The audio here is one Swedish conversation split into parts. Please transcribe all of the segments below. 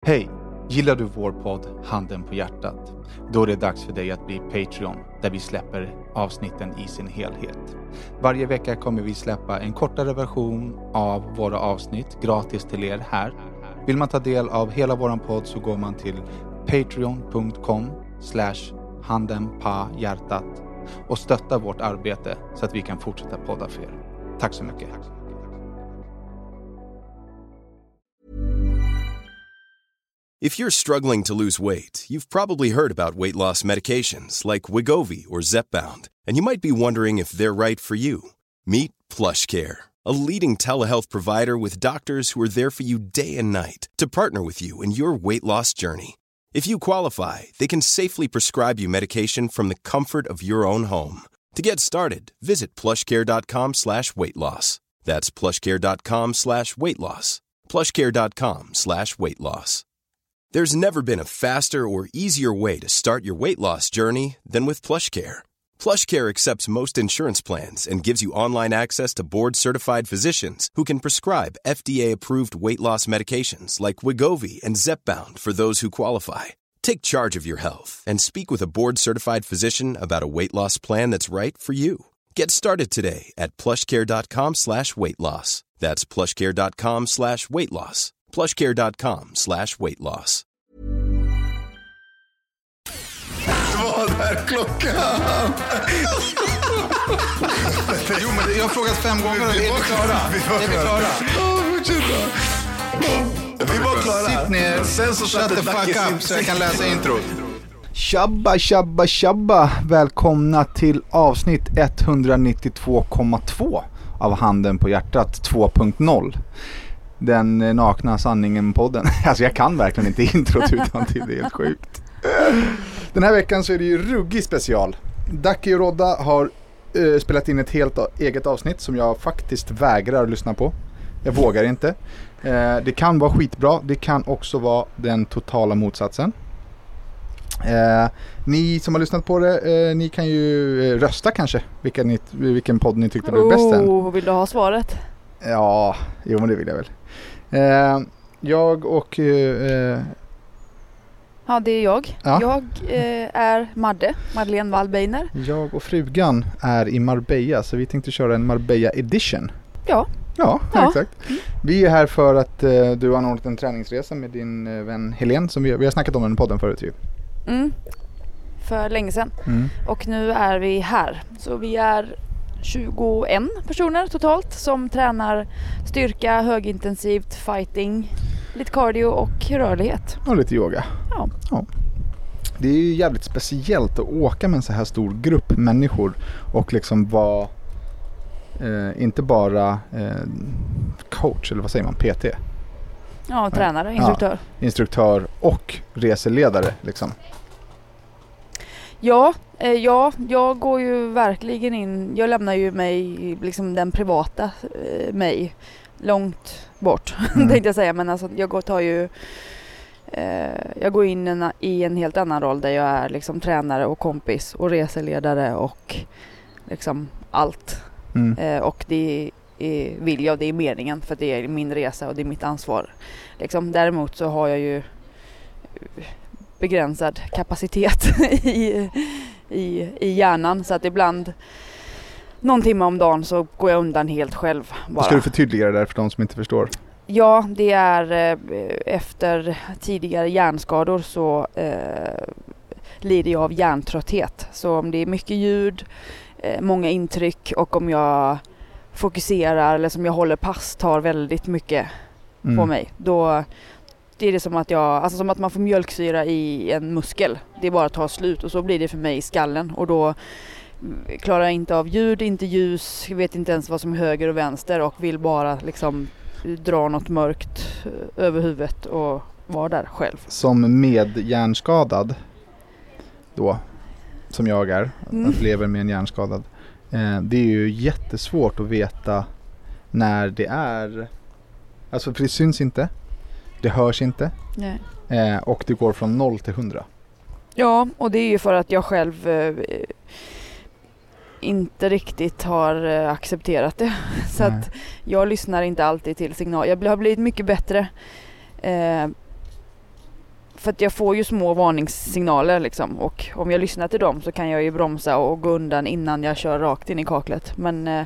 Hej! Gillar du vår podd Handen på hjärtat? Då är det dags för dig att bli Patreon, där vi släpper avsnitten i sin helhet. Varje vecka kommer vi släppa en kortare version av våra avsnitt gratis till er här. Vill man ta del av hela våran podd så går man till patreon.com/handenpahjärtat och stöttar vårt arbete så att vi kan fortsätta podda för er. Tack så mycket! If you're struggling to lose weight, you've probably heard about weight loss medications like Wegovy or Zepbound, and you might be wondering if they're right for you. Meet PlushCare, a leading telehealth provider with doctors who are there for you day and night to partner with you in your weight loss journey. If you qualify, they can safely prescribe you medication from the comfort of your own home. To get started, visit plushcare.com/weightloss. That's plushcare.com/weightloss. plushcare.com/weightloss. There's never been a faster or easier way to start your weight loss journey than with PlushCare. PlushCare accepts most insurance plans and gives you online access to board-certified physicians who can prescribe FDA-approved weight loss medications like Wegovy and Zepbound for those who qualify. Take charge of your health and speak with a board-certified physician about a weight loss plan that's right for you. Get started today at plushcare.com/weightloss. That's plushcare.com/weightloss. plushcare.com/weightloss. Vad är klockan? Jo, men jag har frågat 5 gånger och Vi var klara. Vi var klara. Sitt ner, Sen så shut the fuck up så jag kan läsa introt. Tjabba, välkomna till avsnitt 192,2 av Handen på hjärtat 2.0. Den nakna sanningen-podden. Alltså jag kan verkligen inte introt utan till, det är helt sjukt. Den här veckan så är det ju ruggig special. Ducky och Rodda har spelat in ett helt eget avsnitt som jag faktiskt vägrar att lyssna på. Jag vågar inte. Det kan vara skitbra, det kan också vara den totala motsatsen. Ni som har lyssnat på det, ni kan ju rösta kanske vilken podd ni tyckte blev bäst än. Vill du ha svaret? Ja, jo men det vill jag väl. Jag och ja, det är jag. Ja. Jag är Madeleine Wallbeiner. Jag och frugan är i Marbella, så vi tänkte köra en Marbella edition. Ja. Ja, exakt. Vi är här för att du har anordnat en träningsresa med din vän Helene, som vi har snackat om den podden förut ju. För länge sedan. Och nu är vi här. Så vi är 21 personer totalt som tränar styrka, högintensivt, fighting, lite cardio och rörlighet. Och lite yoga. Ja. Det är ju jävligt speciellt att åka med en så här stor grupp människor och liksom vara inte bara coach, eller vad säger man, PT? Ja, tränare, instruktör. Ja, instruktör och reseledare liksom. Ja, jag går ju verkligen in, jag lämnar ju mig, liksom den privata mig långt bort, tänkte jag säga, men alltså jag går in i en helt annan roll där jag är liksom tränare och kompis och reseledare och liksom allt. Och det vill jag, det är meningen, för det är min resa och det är mitt ansvar. Liksom, däremot så har jag ju begränsad kapacitet i hjärnan, så att ibland någon timme om dagen så går jag undan helt själv bara. Ska du förtydliga det där för de som inte förstår? Ja, det är efter tidigare hjärnskador så lider jag av hjärntrötthet. Så om det är mycket ljud, många intryck och om jag fokuserar eller som jag håller pass tar väldigt mycket på mig, då det är det som att som att man får mjölksyra i en muskel. Det är bara att ta slut, och så blir det för mig i skallen, och då klarar jag inte av ljud, inte ljus, jag vet inte ens vad som är höger och vänster och vill bara liksom dra något mörkt över huvudet och vara där själv. Som med hjärnskadad då, som jag är, att lever med en hjärnskadad, det är ju jättesvårt att veta när det är, alltså för det syns inte, det hörs inte. Nej. Och det går från 0 till 100. Ja, och det är ju för att jag själv inte riktigt har accepterat det. Så att jag lyssnar inte alltid till signal. Jag har blivit mycket bättre för att jag får ju små varningssignaler liksom, och om jag lyssnar till dem så kan jag ju bromsa och gå undan innan jag kör rakt in i kaklet. Men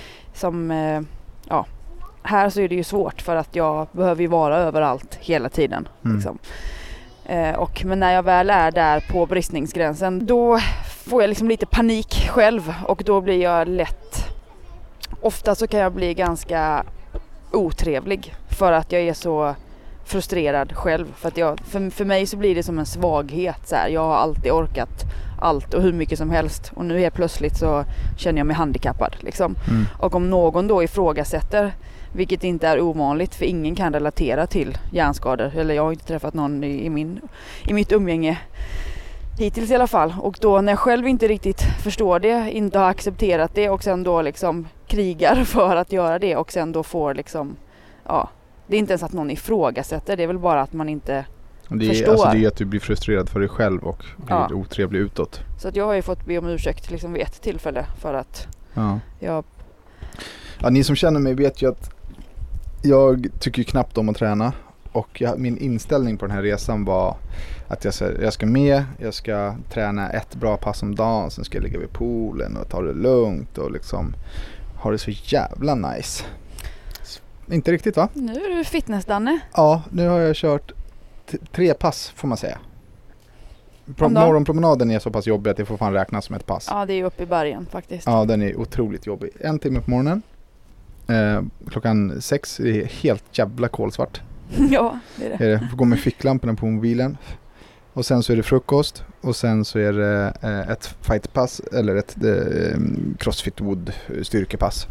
här så är det ju svårt för att jag behöver ju vara överallt hela tiden. Liksom. Men när jag väl är där på bristningsgränsen, då får jag liksom lite panik själv och då blir jag lätt, ofta så kan jag bli ganska otrevlig för att jag är så frustrerad själv. För att för mig så blir det som en svaghet. Så här. Jag har alltid orkat allt och hur mycket som helst. Och nu helt plötsligt så känner jag mig handikappad. Liksom. Och om någon då ifrågasätter, vilket inte är ovanligt för ingen kan relatera till hjärnskador. Eller jag har inte träffat någon i mitt umgänge hittills i alla fall. Och då när jag själv inte riktigt förstår det, inte har accepterat det och sen då liksom krigar för att göra det och sen då får liksom, det är inte ens att någon ifrågasätter, det är väl bara att man inte förstår. Alltså det är att du blir frustrerad för dig själv och blir otrevlig utåt. Så att jag har ju fått be om ursäkt liksom vid ett tillfälle för att Ja, ni som känner mig vet ju att jag tycker knappt om att träna. Och min inställning på den här resan var att jag ska träna ett bra pass om dagen. Sen ska jag ligga vid poolen och ta det lugnt och liksom ha det så jävla nice. Inte riktigt va? Nu är du fitness-Danne. Ja, nu har jag kört 3 pass får man säga. Morgonpromenaden är så pass jobbig att det får fan räknas som ett pass. Ja, det är uppe i bergen faktiskt. Ja, den är otroligt jobbig. 1 timme på morgonen. Klockan 6 är det helt jävla kolsvart. Ja, det är det. Får gå med ficklamporna på mobilen. Och sen så är det frukost. Och sen så är det ett fightpass. Eller ett crossfit wood styrkepass.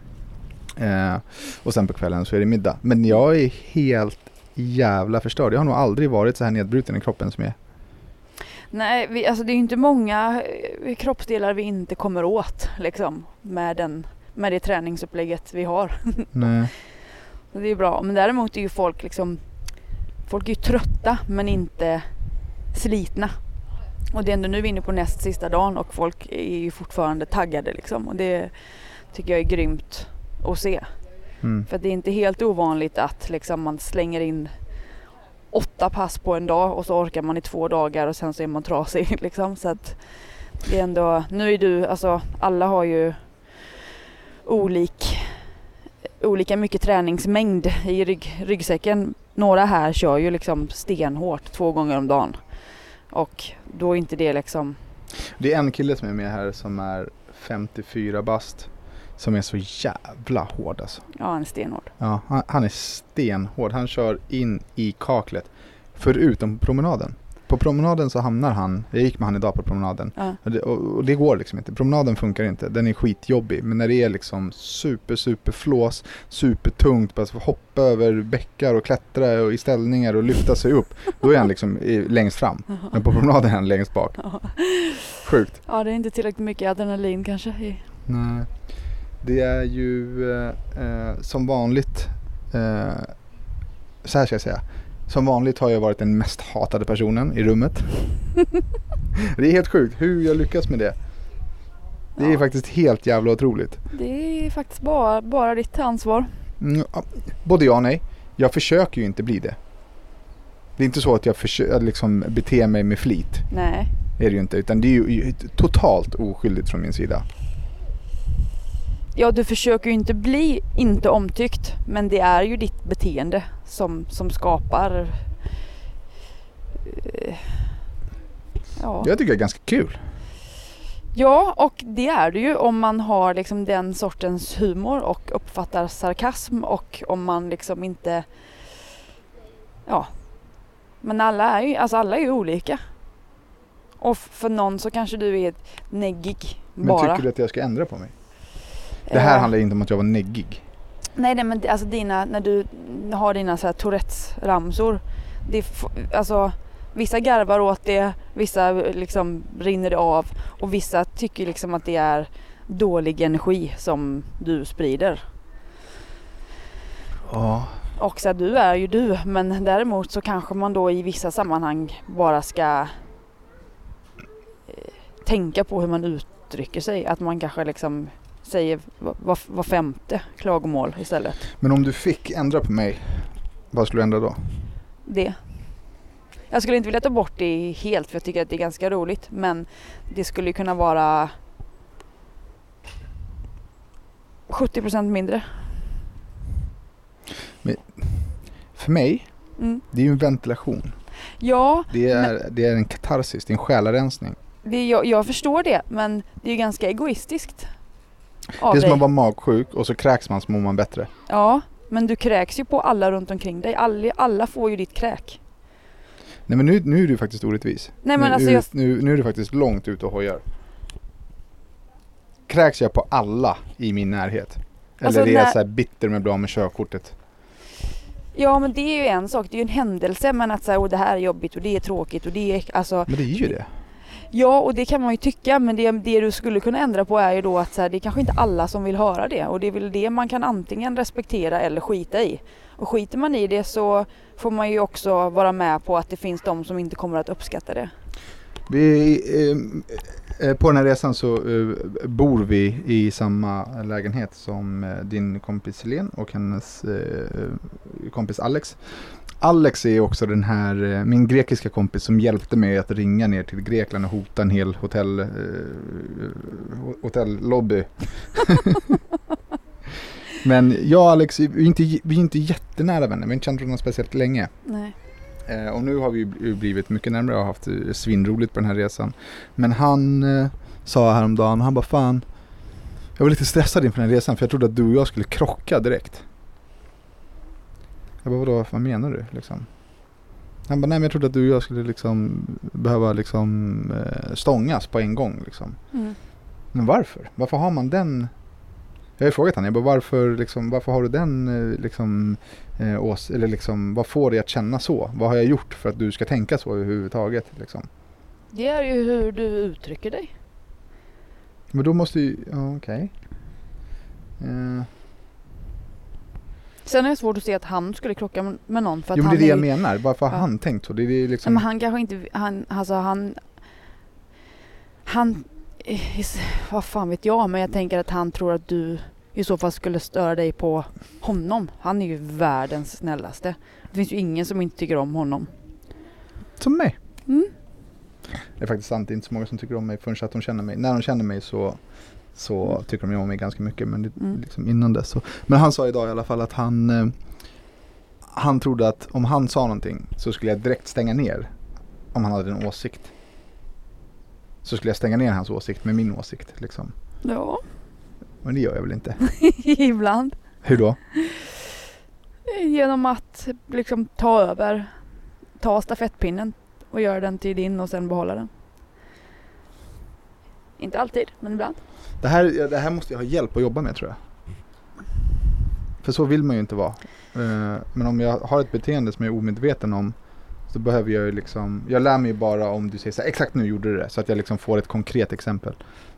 Och sen på kvällen så är det middag. Men jag är helt jävla förstörd. Jag har nog aldrig varit så här nedbruten i kroppen som jag är. Nej, alltså det är ju inte många kroppsdelar vi inte kommer åt liksom, med det träningsupplägget vi har. Nej. Det är bra, men däremot är ju folk är ju trötta men inte slitna. Och det är ändå nu vi är inne på näst sista dagen och folk är ju fortfarande taggade liksom. Och det tycker jag är grymt att se. För det är inte helt ovanligt att liksom man slänger in 8 pass på en dag och så orkar man i 2 dagar och sen så är man trasig liksom. Så att det är ändå, nu är du, alltså alla har ju olika mycket träningsmängd i ryggsäcken. Några här kör ju liksom stenhårt 2 gånger om dagen. Och då är inte det liksom... Det är en kille som är med här som är 54 bast. Som är så jävla hård alltså. Ja, han är stenhård. Ja, han är stenhård. Han kör in i kaklet. Förutom promenaden. På promenaden så hamnar han, jag gick med han idag på promenaden. Och det går liksom inte. Promenaden funkar inte. Den är skitjobbig. Men när det är liksom super flås, supertungt, bara hoppa över bäckar och klättra och i ställningar och lyfta sig upp. Då är han liksom längst fram. Men på promenaden är han längst bak. Sjukt. Ja, det är inte tillräckligt mycket adrenalin kanske. Nej. Det är ju som vanligt, så här ska jag säga. Som vanligt har jag varit den mest hatade personen i rummet. Det är helt sjukt hur jag lyckas med det. Det är faktiskt helt jävla otroligt. Det är faktiskt bara ditt ansvar. Både ja och nej. Jag försöker ju inte bli det. Det är inte så att jag liksom beter mig med flit. Nej. Är det ju inte. Utan det är ju totalt oskyldigt från min sida. Ja, du försöker ju inte bli inte omtyckt, men det är ju ditt beteende som skapar... Jag tycker det är ganska kul. Ja, och det är det ju om man har liksom den sortens humor och uppfattar sarkasm och om man liksom inte... Ja, men alla är ju olika. Och för någon så kanske du är neggig bara. Men tycker du att jag ska ändra på mig? Det här handlar inte om att jag var neggig. Nej, men alltså när du har dina så här Tourettes-ramsor, alltså vissa garvar åt det, vissa liksom rinner det av och vissa tycker liksom att det är dålig energi som du sprider. Ja. Och så du är ju du, men däremot så kanske man då i vissa sammanhang bara ska tänka på hur man uttrycker sig, att man kanske liksom säger var 5:e klagomål istället. Men om du fick ändra på mig, vad skulle du ändra då? Det. Jag skulle inte vilja ta bort det helt för jag tycker att det är ganska roligt. Men det skulle kunna vara 70% mindre. Men för mig, det är ju en ventilation. Ja. Det är en katarsis, det är en själarensning. Jag förstår det, men det är ju ganska egoistiskt. Det är som att vara magsjuk och så kräks man så mår man bättre. Ja, men du kräks ju på alla runt omkring dig. Alla får ju ditt kräk. Nej, men nu är du faktiskt orättvis. Nej, men nu är du faktiskt långt ut och hojar. Kräks jag på alla i min närhet? Eller alltså, är jag så här bitter med bra med körkortet? Ja, men det är ju en sak. Det är ju en händelse. Men att säga, det här är jobbigt och det är tråkigt och det är alltså... Men det är ju det. Ja, och det kan man ju tycka. Men det du skulle kunna ändra på är ju då att så här, det är kanske inte alla som vill höra det. Och det är väl det man kan antingen respektera eller skita i. Och skiter man i det så får man ju också vara med på att det finns de som inte kommer att uppskatta det. På den här resan så bor vi i samma lägenhet som din kompis Helene och hennes kompis Alex. Alex är också den här, min grekiska kompis som hjälpte mig att ringa ner till Grekland och hota en hel hotellobby. Men jag och Alex, vi är inte jättenära vänner, vi har inte känt varandra speciellt länge. Nej. Och nu har vi blivit mycket närmare och har haft svinroligt på den här resan. Men han sa häromdagen, han bara fan, jag var lite stressad inför den här resan för jag trodde att du och jag skulle krocka direkt. Jag bara, vadå, vad menar du liksom? Han bara, nej men jag trodde att du och jag skulle liksom behöva liksom stångas på en gång liksom. Men varför? Varför har man den? Jag har frågat han, jag bara, varför har du den liksom eller liksom, vad får dig att känna så? Vad har jag gjort för att du ska tänka så överhuvudtaget liksom? Det är ju hur du uttrycker dig. Men då måste ju, ja okej. Sen är det svårt att se att han skulle krocka med någon för att jo, men han det är det jag menar. Varför har ja. han tänkt så? Det är liksom... Men han kanske inte, han vad fan vet jag, men jag tänker att han tror att du i så fall skulle störa dig på honom. Han är ju världens snällaste. Det finns ju ingen som inte tycker om honom. Som mig. Det är faktiskt sant, det är inte så många som tycker om mig förrän att de känner mig. När de känner mig så tycker de om mig ganska mycket, men det, liksom innan dess så. Men han sa idag i alla fall att han trodde att om han sa någonting så skulle jag direkt stänga ner om han hade en åsikt. Så skulle jag stänga ner hans åsikt med min åsikt liksom. Ja. Men det gör jag väl inte. Ibland. Hur då? Genom att liksom ta stafettpinnen och göra den till din och sen behålla den. Inte alltid, men ibland. Det här måste jag ha hjälp att jobba med, tror jag. För så vill man ju inte vara. Men om jag har ett beteende som jag är omedveten om, så behöver jag ju liksom... Jag lär mig bara om du säger så här, exakt nu gjorde du det. Så att jag liksom får ett konkret exempel.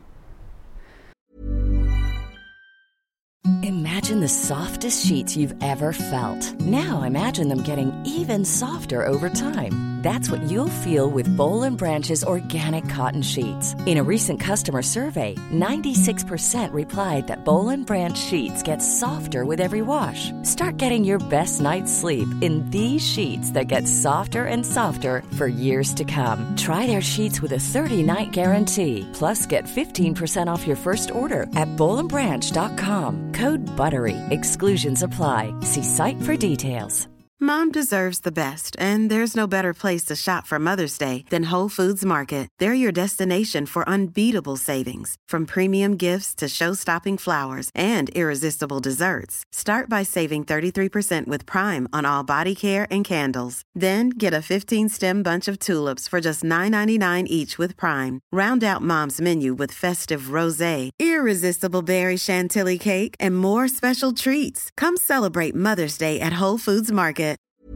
Imagine the softest sheets you've ever felt. Now imagine them getting even softer over time. That's what you'll feel with Boll & Branch's organic cotton sheets. In a recent customer survey, 96% replied that Boll & Branch sheets get softer with every wash. Start getting your best night's sleep in these sheets that get softer and softer for years to come. Try their sheets with a 30-night guarantee. Plus, get 15% off your first order at bollandbranch.com. Code BUTTERY. Exclusions apply. See site for details. Mom deserves the best, and there's no better place to shop for Mother's Day than Whole Foods Market. They're your destination for unbeatable savings, from premium gifts to show-stopping flowers and irresistible desserts. Start by saving 33% with Prime on all body care and candles. Then get a 15-stem bunch of tulips for just $9.99 each with Prime. Round out Mom's menu with festive rosé, irresistible berry chantilly cake, and more special treats. Come celebrate Mother's Day at Whole Foods Market.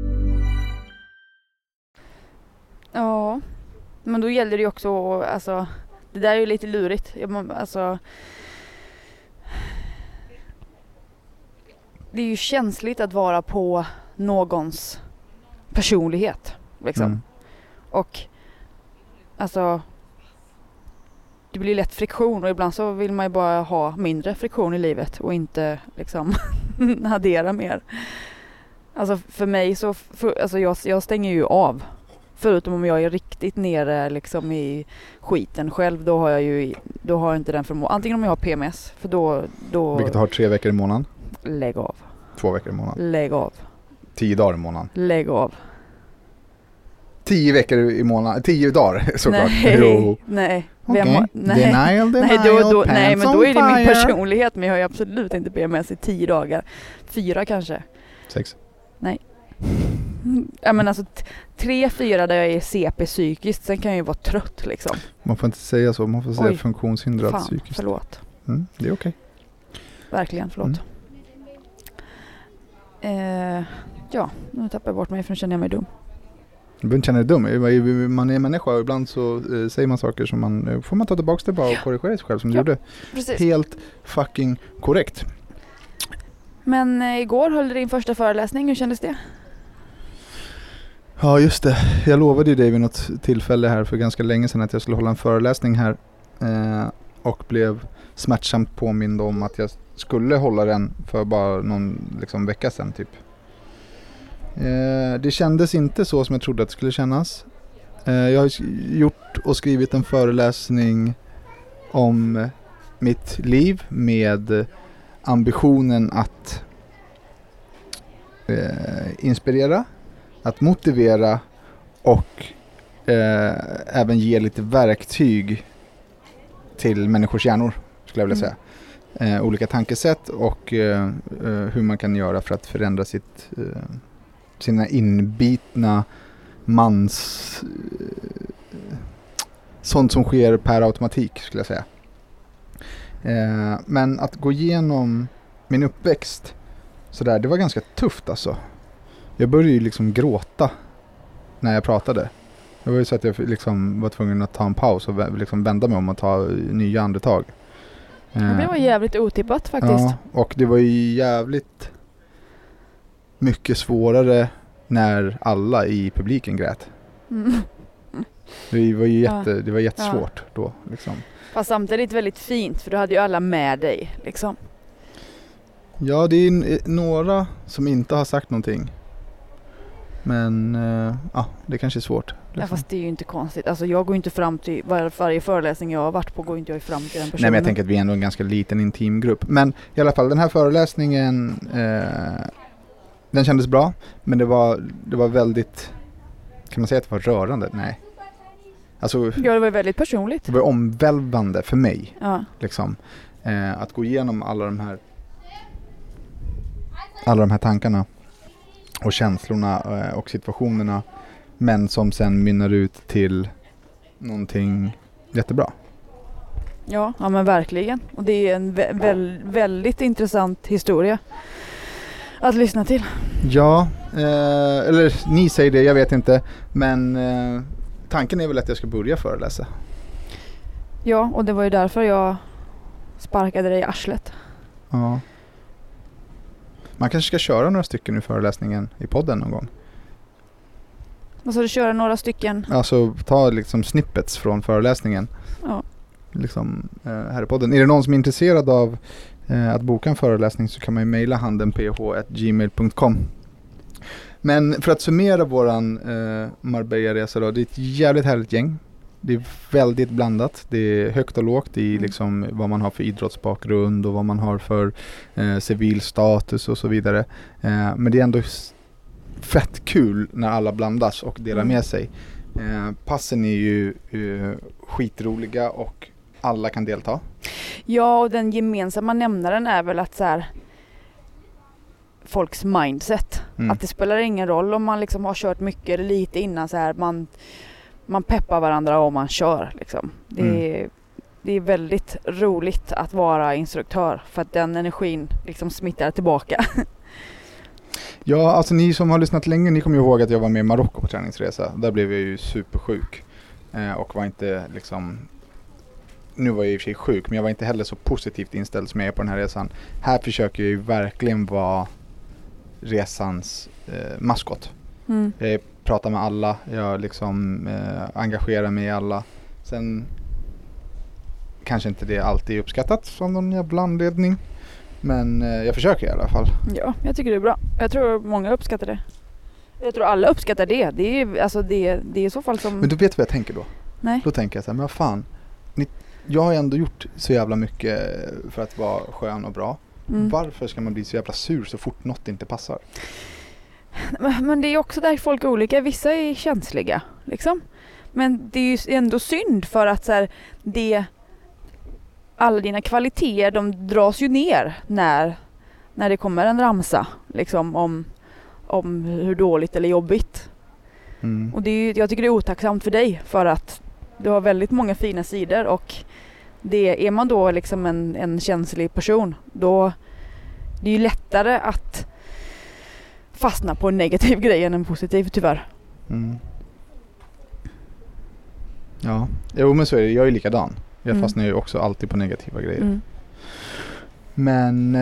Ja, men då gäller det ju också, alltså, det där är ju lite lurigt. Alltså, det är ju känsligt att vara på någons personlighet, liksom. Och, alltså, det blir lätt friktion och ibland så vill man ju bara ha mindre friktion i livet och inte, liksom, addera mer. Alltså, för mig så, alltså, jag stänger ju av Förutom om jag är riktigt nere liksom i skiten själv, då har jag inte den förmågan. Antingen om jag har PMS, för då Vilket har 3 veckor i månaden. Lägg av. 2 veckor i månaden. Lägg av. 10 dagar i månaden. Lägg av. 10 veckor i månaden. 10 dagar såklart. Nej. Okay. Nej, men då är det min personlighet, men jag har ju absolut inte PMS i 10 dagar. 4 kanske. 6. Nej. Ja, men alltså 3-4 där jag är CP psykiskt, sen kan jag ju vara trött liksom. Man får inte säga så, man får säga funktionshindrad psykiskt. Förlåt. Det är okej. Verkligen, förlåt. Ja, nu tappar jag bort mig för nu känner jag mig dum. Du känner dig dum. Man är människa och ibland så säger man saker som man får man ta tillbaka det bara och korrigera sig själv som du gjorde. Precis. Helt fucking korrekt. Men igår höll du din första föreläsning, hur kändes det? Ja, just det. Jag lovade ju dig vid något tillfälle här för ganska länge sedan att jag skulle hålla en föreläsning här och blev smärtsamt påmind om att jag skulle hålla den för bara någon liksom, vecka sedan typ. Det kändes inte så som jag trodde att det skulle kännas. Jag har gjort och skrivit en föreläsning om mitt liv med ambitionen att inspirera, att motivera och även ge lite verktyg till människors hjärnor, skulle jag vilja säga. Olika tankesätt och hur man kan göra för att förändra sina inbitna sånt som sker per automatik, skulle jag säga. Men att gå igenom min uppväxt sådär, det var ganska tufft alltså. Jag började ju liksom gråta när jag pratade. Det var ju så att jag liksom var tvungen att ta en paus och liksom vända mig om och ta nya andetag. Det var jävligt otippat faktiskt. Ja, och det var ju jävligt mycket svårare när alla i publiken grät. Det var ju det var jättesvårt då liksom. Fast samtidigt väldigt fint, för du hade ju alla med dig liksom. Ja, det är några som inte har sagt någonting. Men det kanske är svårt. Liksom. Ja, fast det är ju inte konstigt. Alltså jag går inte fram till varje föreläsning jag har varit på, går inte jag fram till den personen. Nej, men jag tänker att vi är ändå en ganska liten intim grupp. Men i alla fall, den här föreläsningen den kändes bra, men det var väldigt, kan man säga att det var rörande? Nej. Alltså, ja, det var väldigt personligt. Det var omvälvande för mig. Ja. Liksom, att gå igenom alla de här tankarna och känslorna och situationerna, men som sen mynnar ut till någonting jättebra. Ja, men verkligen. Och det är en väldigt intressant historia att lyssna till. Ja, eller ni säger det, jag vet inte. Men tanken är väl att jag ska börja föreläsa. Ja, och det var ju därför jag sparkade dig i arslet. Ja. Man kanske ska köra några stycken i föreläsningen i podden någon gång. Och så du köra några stycken? Alltså ta liksom snippets från föreläsningen. Ja. Liksom här i podden. Är det någon som är intresserad av att boka en föreläsning så kan man ju mejla handenph@gmail.com. Men för att summera våran Marbella-resa då, det är ett jävligt härligt gäng. Det är väldigt blandat. Det är högt och lågt i liksom vad man har för idrottsbakgrund och vad man har för civil status och så vidare. Men det är ändå fett kul när alla blandas och delar med sig. Passen är ju skitroliga och alla kan delta. Ja, och den gemensamma nämnaren är väl att så här, folks mindset. Att det spelar ingen roll om man liksom har kört mycket eller lite innan så här, man peppar varandra om man kör liksom. Det är väldigt roligt att vara instruktör för att den energin liksom smittar tillbaka. Ja, alltså ni som har lyssnat länge, ni kommer ju ihåg att jag var med i Marocko på träningsresa. Där blev jag ju supersjuk och var inte liksom, nu var jag i och för sig sjuk, men jag var inte heller så positivt inställd som jag är på den här resan. Här försöker jag ju verkligen vara resans maskot. Jag pratar med alla, jag liksom engagerar mig i alla. Sen kanske inte det alltid är uppskattat som någon jävla anledning, men jag försöker i alla fall. Ja, jag tycker det är bra. Jag tror många uppskattar det. Jag tror alla uppskattar det. Det är i så fall som... Men du vet vad jag tänker då? Nej. Då tänker jag så här, men vad fan. Jag har ändå gjort så jävla mycket för att vara skön och bra. Varför ska man bli så jävla sur så fort något inte passar? Men det är också där folk är olika. Vissa är känsliga liksom. Men det är ju ändå synd för att så här, alla dina kvaliteter, de dras ju ner när det kommer en ramsa liksom, om hur dåligt eller jobbigt. Och jag tycker det är otacksamt för dig för att du har väldigt många fina sidor och är man då liksom en känslig person, då det är ju lättare att fastna på en negativ grej än en positiv, tyvärr. Ja, men så är det. Jag är likadan. Jag fastnar ju också alltid på negativa grejer. Men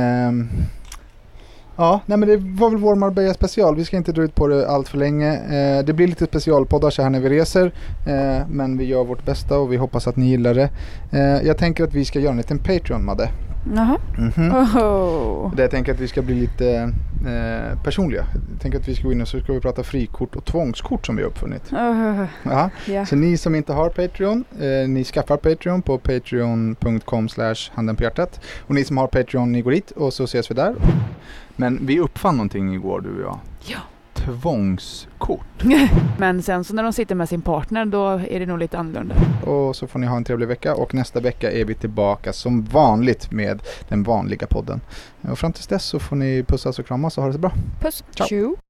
men det var väl vår Marbella special. Vi ska inte dra ut på det allt för länge. Det blir lite specialpoddar så här när vi reser. Men vi gör vårt bästa och vi hoppas att ni gillar det. Jag tänker att vi ska göra en liten Patreon, Madde. Jaha. Jag tänker att vi ska bli lite personliga. Jag tänker att vi ska gå in och så ska vi prata frikort och tvångskort som vi har uppfunnit. Yeah. Så ni som inte har Patreon, ni skaffar Patreon på patreon.com/handenpåhjärtat. Och ni som har Patreon, ni går dit och så ses vi där. Men vi uppfann någonting igår, du och jag. Ja. Tvångskort. Men sen så när de sitter med sin partner, då är det nog lite annorlunda. Och så får ni ha en trevlig vecka. Och nästa vecka är vi tillbaka som vanligt med den vanliga podden. Och fram tills dess så får ni pussas och kramas och ha det så bra. Puss. Ciao. Tjo.